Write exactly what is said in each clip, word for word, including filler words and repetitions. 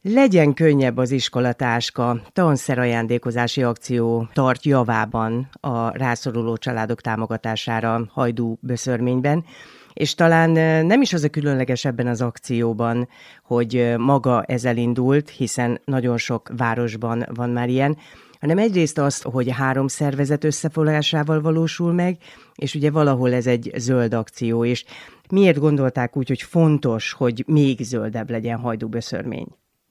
Legyen könnyebb az iskolatáska, tanszerajándékozási akció tart javában a rászoruló családok támogatására Hajdú-Böszörményben, és talán nem is az a különleges ebben az akcióban, hogy maga ez elindult, hiszen nagyon sok városban van már ilyen, hanem egyrészt azt, hogy három szervezet összefogásával valósul meg, és ugye valahol ez egy zöld akció, és miért gondolták úgy, hogy fontos, hogy még zöldebb legyen Hajdú-Böszörmény?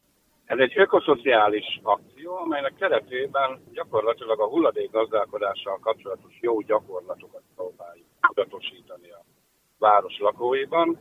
Ez egy ökoszociális akció, amelynek keretében gyakorlatilag a hulladékgazdálkodással kapcsolatos jó gyakorlatokat próbáljuk tudatosítani a város lakóiban.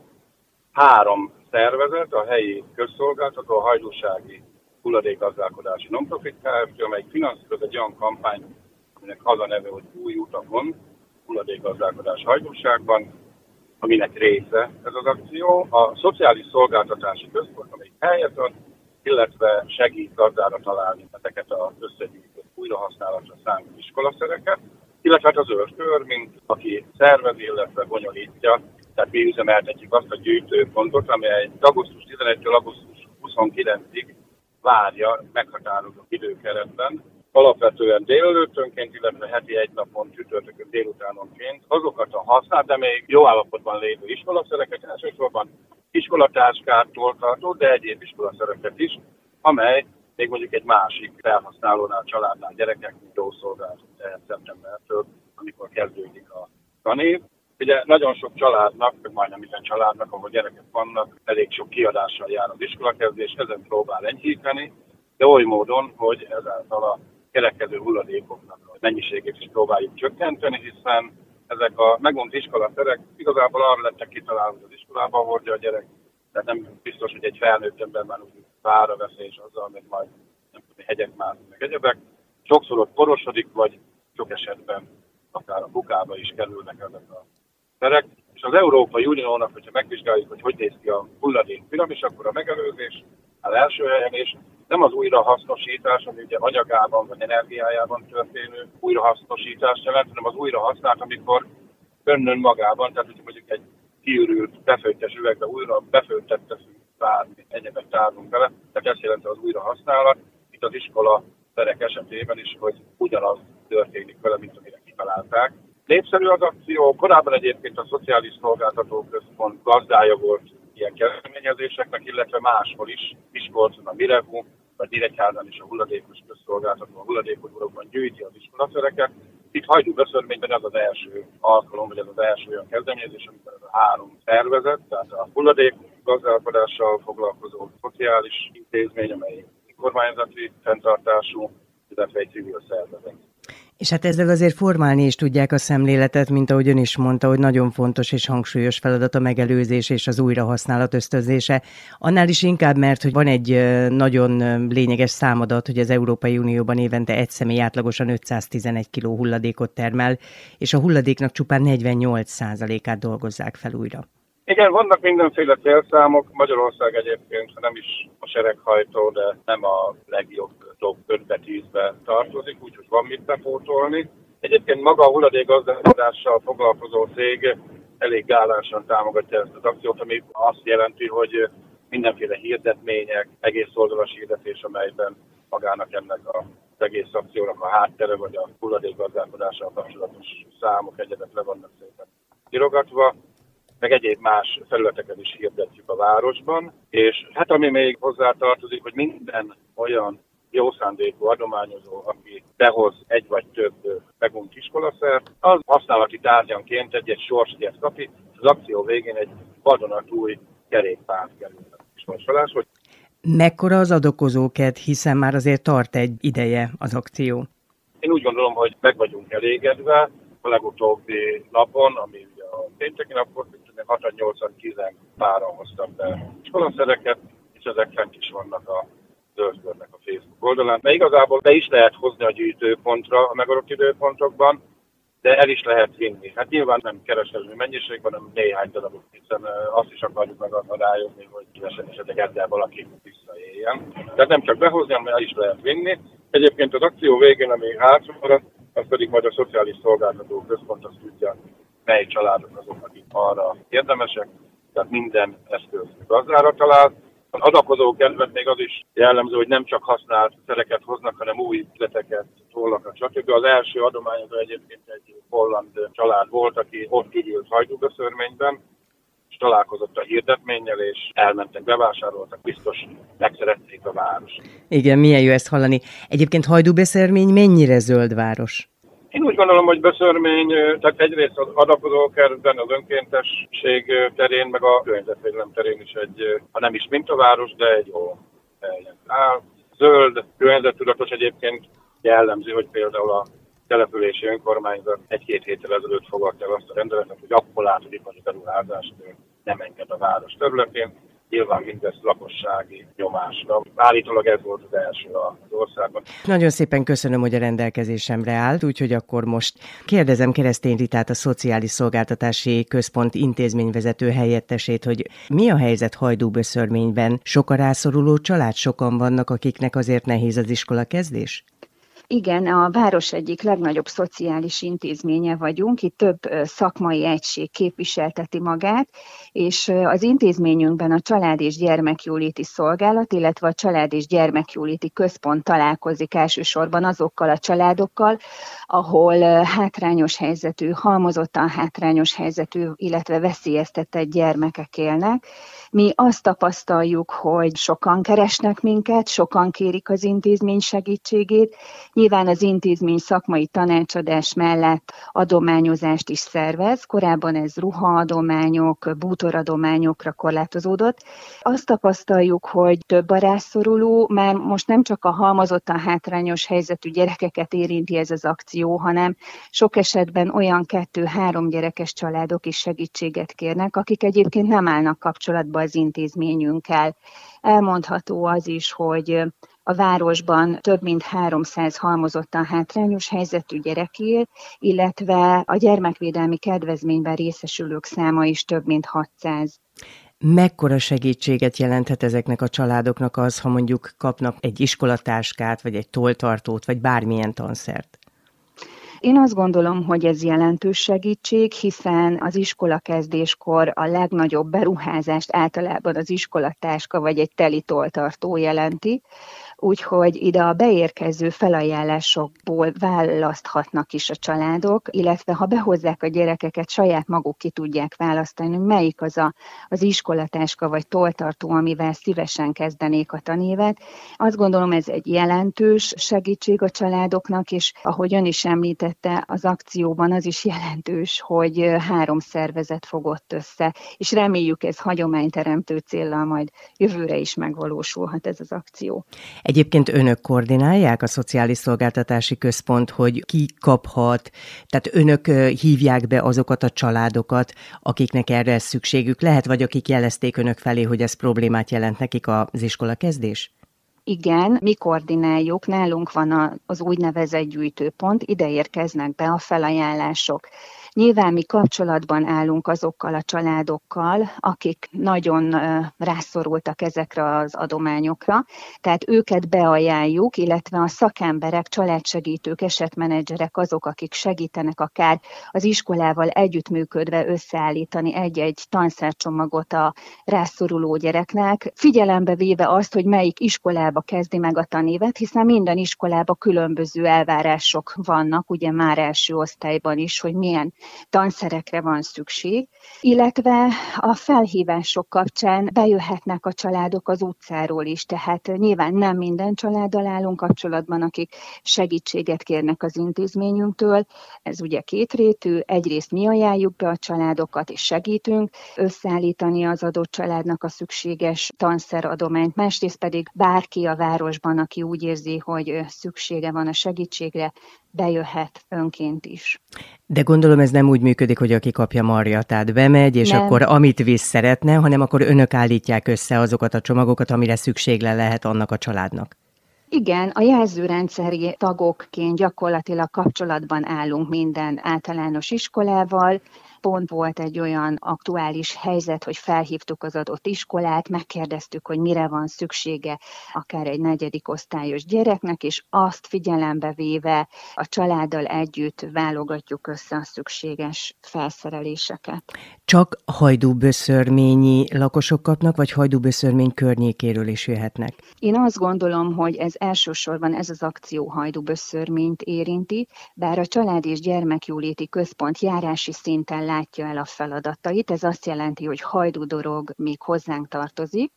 Három szervezet, a helyi közszolgáltató, a hajdúsági hulladékgazdálkodási non-profit Kft., amelyik finanszíroz egy olyan kampány, aminek az a neve, hogy Új utakon, hulladékgazdálkodás Hajdúságban, aminek része ez az akció. A Szociális Szolgáltatási Központ, amelyik helyet ad, illetve segít gazdára találni ezeket az összegyűjtött újrahasználatra szánt iskolaszereket, illetve hát a Zöld Kör, mint aki szervezi, illetve bonyolítja. Tehát mi üzemeltetjük azt a gyűjtőpontot, amely augusztus tizenegyedikétől augusztus huszonkilencedikéig várja meghatározott időkeretben, alapvetően délelőttönként, illetve heti egy napon csütörtökön délutánonként azokat a használt, de még jó állapotban lévő iskolaszereket, elsősorban iskolatáskától tartó, de egyéb iskolaszereket is, amely még mondjuk egy másik felhasználónál, családnál, gyerekek jószolgált szeptembertől, amikor kezdődik a tanév. Ugye nagyon sok családnak, meg majdnem minden családnak, ahol gyerekek vannak, elég sok kiadással jár az iskolakezdés, ezen próbál enyhíteni, de oly módon, hogy ezáltal a keletkező hulladékoknak a mennyiségét is próbáljuk csökkenteni, hiszen ezek a megvont iskolaszerek igazából arra lettek kitalálva, hogy az iskolában hordja a gyerek, tehát nem biztos, hogy egy felnőtt ember már úgy fára veszi, és azzal még majd nem tudom, hegyek mászni, meg egyebek. Sokszor ott porosodik, vagy sok esetben akár a kukába is kerülnek ezek a szerek. És az Európai Uniónak, hogyha megvizsgáljuk, hogy hogy néz ki a hulladék piramis, akkor a megelőzés az első helyen, és nem az újrahasznosítás, ami ugye anyagában vagy energiájában történő újrahasznosítást jelent, hanem az újrahasználat, amikor önnön magában, tehát hogy mondjuk egy kiürült, befőttes üvegbe újra befőttet teszünk, bármi, egyebet tárunk vele, tehát ezt jelenti az újrahasználat. Itt az iskola szerek esetében is, hogy ugyanaz történik vele, mint amire kitalálták. Népszerű az akció, korábban egyébként a Szociális Szolgáltató Központ gazdája volt ilyen kezdeményezéseknek, illetve máshol is, Miskolcon a Mirevu, vagy Nyíregyházán is a hulladékos közszolgáltató, a hulladékodorokban gyűjti az iskolaszereket. Itt Hajdú-Böszörményben ez az első alkalom, vagy ez az első olyan kezdeményezés, amikor ez a három szervezet, tehát a hulladékgazdálkodással foglalkozó szociális intézmény, amely kormányzati fenntartású, illetve egy civil szervezet. És hát ezzel azért formálni is tudják a szemléletet, mint ahogy ön is mondta, hogy nagyon fontos és hangsúlyos feladat a megelőzés és az újrahasználat ösztönzése. Annál is inkább, mert hogy van egy nagyon lényeges számadat, hogy az Európai Unióban évente egy személy átlagosan ötszáztizenegy kiló hulladékot termel, és a hulladéknak csupán negyvennyolc százalékát dolgozzák fel újra. Igen, vannak mindenféle célszámok. Magyarország egyébként nem is a sereghajtó, de nem a legjobb top ötbe-tízbe tartozik, úgyhogy van mit bepótolni. Egyébként maga a hulladékgazdálkodással foglalkozó cég elég gálánsan támogatja ezt az akciót, ami azt jelenti, hogy mindenféle hirdetmények, egész oldalas hirdetés, amelyben magának ennek az egész akciónak a háttere, vagy a hulladékgazdálkodással kapcsolatos számok egyebek le vannak szépen kirogatva, meg egyéb más felületeken is hirdetjük a városban, és hát ami még hozzá tartozik, hogy minden olyan jó szándékú adományozó, aki behoz egy vagy több megunt iskolaszert, az használati tárgyanként egy-egy sorsjegyet kap, és az akció végén egy vadonatúj kerékpár kerül a sorsoláshoz. Mekkora az adokozókedv, hiszen már azért tart egy ideje az akció? Én úgy gondolom, hogy meg vagyunk elégedve. A legutóbbi napon, ami ugye a pénteki nap volt, hat-nyolc-tíz páran hoztak be iskolaszereket, és ezek fent is vannak a Zöld Körnek a Facebook oldalán. De igazából be is lehet hozni a gyűjtőpontra a megadott időpontokban, de el is lehet vinni. Hát nyilván nem kereskedő mennyiségben, hanem néhány darabot, hiszen azt is akarjuk meg rájönni, hogy esetleg ezzel valaki visszaéljen. Tehát nem csak behozni, hanem el is lehet vinni. Egyébként az akció végén, ami hátra maradt, az pedig majd a Szociális Szolgáltató Központ azt tudja, mely családok azok, akik arra érdemesek, tehát minden eszköz gazdára talál. Az adakozó kedvet még az is jellemző, hogy nem csak használt szereket hoznak, hanem új üzleteket, tollakat, stb. Az első adományozó egyébként egy holland család volt, aki ott ügyült hajdúböszörményben, és találkozott a hirdetménnyel, és elmentek, bevásároltak, biztos megszerették a várost. Igen, milyen jó ezt hallani. Egyébként Hajdúböszörmény mennyire zöld város? Én úgy gondolom, hogy Böszörmény, tehát egyrészt az adakozókertben, az önkéntesség terén, meg a környezetvédelem terén is egy, ha nem is mintaváros, de egy jó helyen áll. Zöld, környezettudatos egyébként jellemző, hogy például a települési önkormányzat egy-két héttel ezelőtt fogadta el azt a rendeletet, hogy akkordától ipari beruházást nem enged a város területén. Nyilván mindez lakossági nyomásra. Állítólag ez volt az első az országban. Nagyon szépen köszönöm, hogy a rendelkezésemre állt, úgyhogy akkor most kérdezem Keresztény Ritát, a Szociális Szolgáltatási Központ intézményvezető helyettesét, hogy mi a helyzet Hajdúböszörményben? Sok a rászoruló család, sokan vannak, akiknek azért nehéz az iskola kezdés? Igen, a város egyik legnagyobb szociális intézménye vagyunk, itt több szakmai egység képviselteti magát, és az intézményünkben a Család- és Gyermekjóléti Szolgálat, illetve a Család- és Gyermekjóléti Központ találkozik elsősorban azokkal a családokkal, ahol hátrányos helyzetű, halmozottan hátrányos helyzetű, illetve veszélyeztetett gyermekek élnek. Mi azt tapasztaljuk, hogy sokan keresnek minket, sokan kérik az intézmény segítségét. Nyilván az intézmény szakmai tanácsadás mellett adományozást is szervez. Korábban ez ruhaadományok, bútoradományokra korlátozódott. Azt tapasztaljuk, hogy több a rászoruló, már most nem csak a halmozottan hátrányos helyzetű gyerekeket érinti ez az akció, hanem sok esetben olyan kettő-három gyerekes családok is segítséget kérnek, akik egyébként nem állnak kapcsolatba az intézményünkkel. Elmondható az is, hogy a városban több mint háromszáz halmozottan hátrányos helyzetű gyerek él, illetve a gyermekvédelmi kedvezményben részesülők száma is több mint hatszáz. Mekkora segítséget jelenthet ezeknek a családoknak az, ha mondjuk kapnak egy iskolatáskát, vagy egy tolltartót, vagy bármilyen tanszert? Én azt gondolom, hogy ez jelentős segítség, hiszen az iskolakezdéskor a legnagyobb beruházást általában az iskolatáska vagy egy teli tolltartó jelenti, úgyhogy ide a beérkező felajánlásokból választhatnak is a családok, illetve ha behozzák a gyerekeket, saját maguk ki tudják választani, hogy melyik az a, az iskolatáska vagy tolltartó, amivel szívesen kezdenék a tanévet. Azt gondolom, ez egy jelentős segítség a családoknak, és ahogy ön is említette, az akcióban az is jelentős, hogy három szervezet fogott össze, és reméljük ez hagyományteremtő céllal majd jövőre is megvalósulhat ez az akció. Egyébként önök koordinálják, a Szociális Szolgáltatási Központ, hogy ki kaphat, tehát önök hívják be azokat a családokat, akiknek erre szükségük lehet, vagy akik jelezték önök felé, hogy ez problémát jelent nekik az iskolakezdés? Igen, mi koordináljuk, nálunk van az úgynevezett gyűjtőpont, ide érkeznek be a felajánlások. Nyilván mi kapcsolatban állunk azokkal a családokkal, akik nagyon rászorultak ezekre az adományokra, tehát őket beajánljuk, illetve a szakemberek, családsegítők, esetmenedzserek azok, akik segítenek akár az iskolával együttműködve összeállítani egy-egy tanszercsomagot a rászoruló gyereknek, figyelembe véve azt, hogy melyik iskolába kezdi meg a tanévet, hiszen minden iskolában különböző elvárások vannak, ugye már első osztályban is, hogy milyen tanszerekre van szükség, illetve a felhívások kapcsán bejöhetnek a családok az utcáról is, tehát nyilván nem minden családdal állunk kapcsolatban, akik segítséget kérnek az intézményünktől. Ez ugye kétrétű, egyrészt mi ajánljuk be a családokat és segítünk összeállítani az adott családnak a szükséges tanszeradományt, másrészt pedig bárki a városban, aki úgy érzi, hogy szüksége van a segítségre, bejöhet önként is. De gondolom ez nem úgy működik, hogy aki kapja marja, tehát bemegy, és nem. Akkor amit visz szeretne, hanem akkor önök állítják össze azokat a csomagokat, amire szükségle lehet annak a családnak. Igen, a jelzőrendszeri tagokként gyakorlatilag kapcsolatban állunk minden általános iskolával, pont volt egy olyan aktuális helyzet, hogy felhívtuk az adott iskolát, megkérdeztük, hogy mire van szüksége akár egy negyedik osztályos gyereknek, és azt figyelembe véve a családdal együtt válogatjuk össze a szükséges felszereléseket. Csak Hajdúböszörményi lakosok kapnak, vagy Hajdúböszörmény környékéről is jöhetnek? Én azt gondolom, hogy ez elsősorban ez az akció Hajdúböszörményt érinti, bár a Család és Gyermekjóléti Központ járási szinten látja el a feladatait. Ez azt jelenti, hogy Hajdúdorog még hozzánk tartozik,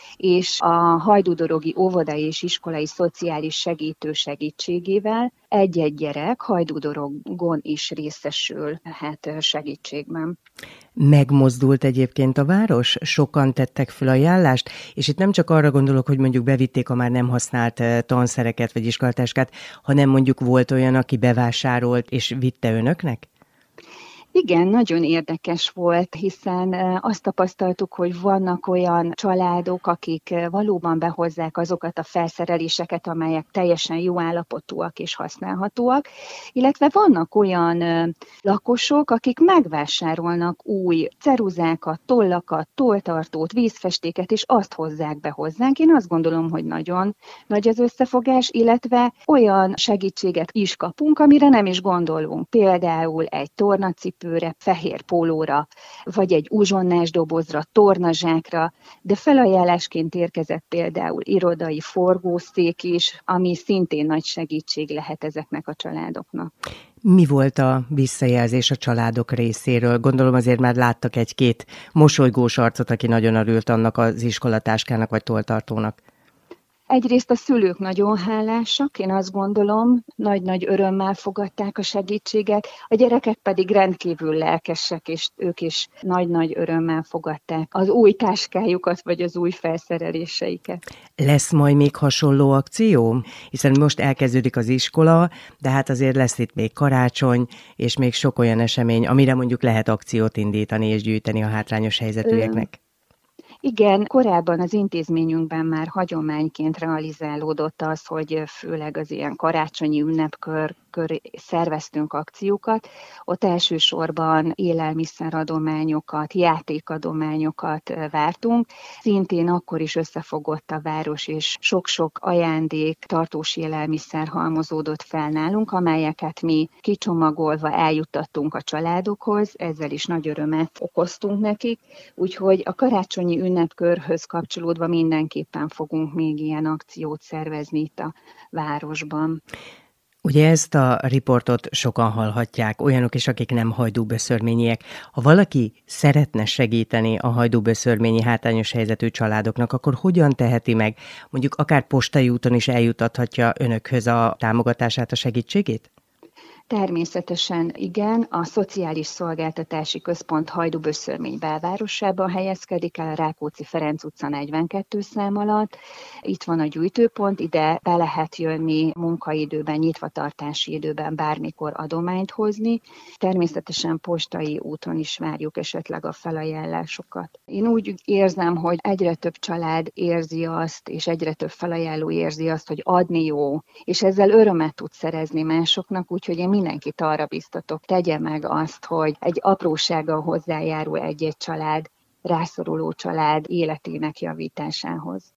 és a hajdúdorogi óvodai és iskolai szociális segítő segítségével egy-egy gyerek Hajdúdorogon is részesülhet segítségben. Megmozdult egyébként a város? Sokan tettek föl ajánlást, és itt nem csak arra gondolok, hogy mondjuk bevitték a már nem használt tanszereket vagy iskolatáskát, hanem mondjuk volt olyan, aki bevásárolt és vitte önöknek? Igen, nagyon érdekes volt, hiszen azt tapasztaltuk, hogy vannak olyan családok, akik valóban behozzák azokat a felszereléseket, amelyek teljesen jó állapotúak és használhatóak, illetve vannak olyan lakosok, akik megvásárolnak új ceruzákat, tollakat, tolltartót, vízfestéket, és azt hozzák be hozzánk. Én azt gondolom, hogy nagyon nagy az összefogás, illetve olyan segítséget is kapunk, amire nem is gondolunk. Például egy tornacipő, fehér pólóra, vagy egy uzsonnás dobozra, tornazsákra, de felajánlásként érkezett például irodai forgószék is, ami szintén nagy segítség lehet ezeknek a családoknak. Mi volt a visszajelzés a családok részéről? Gondolom azért már láttak egy-két mosolygós arcot, aki nagyon örült annak az iskolatáskának vagy tolltartónak. Egyrészt a szülők nagyon hálásak, én azt gondolom, nagy-nagy örömmel fogadták a segítséget, a gyerekek pedig rendkívül lelkesek, és ők is nagy-nagy örömmel fogadták az új táskájukat, vagy az új felszereléseiket. Lesz majd még hasonló akció? Hiszen most elkezdődik az iskola, de hát azért lesz itt még karácsony, és még sok olyan esemény, amire mondjuk lehet akciót indítani és gyűjteni a hátrányos helyzetűeknek. Igen, korábban az intézményünkben már hagyományként realizálódott az, hogy főleg az ilyen karácsonyi ünnepkör köré szerveztünk akciókat. Ott elsősorban élelmiszeradományokat, játékadományokat vártunk. Szintén akkor is összefogott a város, és sok-sok ajándék, tartós élelmiszer halmozódott fel nálunk, amelyeket mi kicsomagolva eljuttattunk a családokhoz, ezzel is nagy örömet okoztunk nekik. Úgyhogy a karácsonyi ünnepkörhöz kapcsolódva mindenképpen fogunk még ilyen akciót szervezni itt a városban. Ugye ezt a riportot sokan hallhatják, olyanok is, akik nem hajdúböszörményiek. Ha valaki szeretne segíteni a hajdúböszörményi hátrányos helyzetű családoknak, akkor hogyan teheti meg? Mondjuk akár postai úton is eljutathatja önökhöz a támogatását, a segítségét? Természetesen igen, a Szociális Szolgáltatási Központ Hajdúböszörmény belvárosában helyezkedik el, a Rákóczi Ferenc utca negyvenkettő szám alatt. Itt van a gyűjtőpont, ide be lehet jönni munkaidőben, nyitvatartási időben bármikor adományt hozni. Természetesen postai úton is várjuk esetleg a felajánlásokat. Én úgy érzem, hogy egyre több család érzi azt, és egyre több felajánló érzi azt, hogy adni jó, és ezzel örömet tud szerezni másoknak, úgyhogy én mindenkit arra biztatok, tegye meg azt, hogy egy aprósággal hozzájárul egy-egy család, rászoruló család életének javításához.